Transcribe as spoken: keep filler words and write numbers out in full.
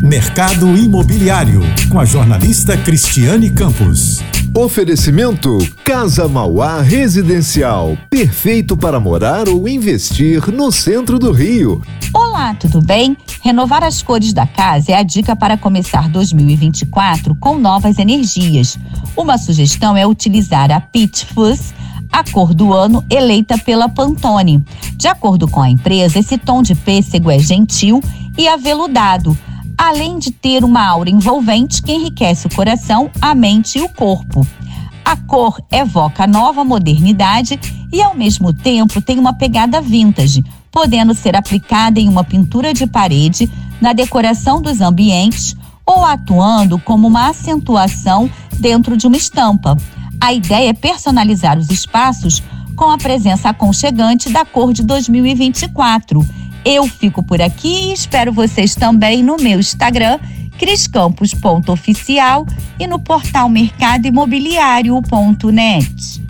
Mercado Imobiliário, com a jornalista Cristiane Campos. Oferecimento Casa Mauá Residencial, perfeito para morar ou investir no centro do Rio. Olá, tudo bem? Renovar as cores da casa é a dica para começar dois mil e vinte e quatro com novas energias. Uma sugestão é utilizar a Peach Fuzz, a cor do ano eleita pela Pantone. De acordo com a empresa, esse tom de pêssego é gentil e aveludado, além de ter uma aura envolvente que enriquece o coração, a mente e o corpo. A cor evoca nova modernidade e, ao mesmo tempo, tem uma pegada vintage, podendo ser aplicada em uma pintura de parede, na decoração dos ambientes ou atuando como uma acentuação dentro de uma estampa. A ideia é personalizar os espaços com a presença aconchegante da cor de dois mil e vinte e quatro. Eu fico por aqui e espero vocês também no meu Instagram, cris campos ponto oficial, e no portal mercado imobiliário ponto net.